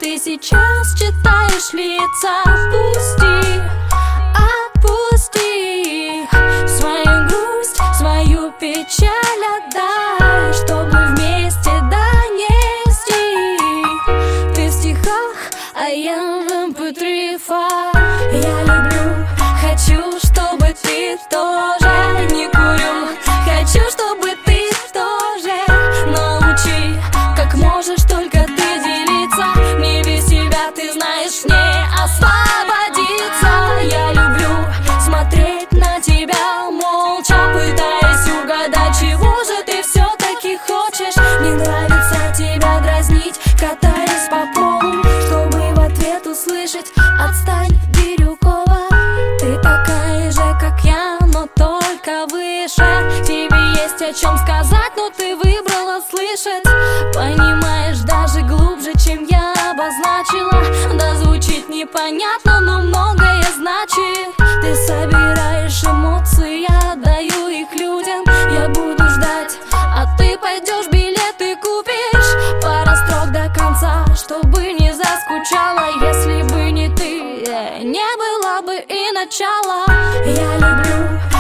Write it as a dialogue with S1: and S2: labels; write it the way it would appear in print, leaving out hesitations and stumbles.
S1: Ты сейчас читаешь лица. Отпусти, отпусти свою грусть, свою печаль отдай, чтобы вместе донести. Ты в стихах, а я в MP3 файл. Я люблю, хочу, чтобы ты тоже. Не курю, хочу, чтобы ты тоже. Научи, как можешь только ты делиться. Мне без тебя, ты знаешь, не освободиться. Я люблю смотреть на тебя молча, пытаясь угадать, чего же ты все-таки хочешь. Мне нравится тебя дразнить, катаясь по полу, чтобы в ответ услышать: отстань, Бирюкова. Ты такая же, как я, но только выше. Тебе есть о чем сказать, но ты выбрала слышать. Понимаешь даже глубже, чем я обозначила. Да, звучит непонятно, но многое значит. Ты собираешь эмоции, я отдаю их людям. Я буду ждать, а ты пойдешь билеты купишь. Пара строк до конца, чтобы не заскучала. Если бы не ты, не было бы и начала. Я люблю,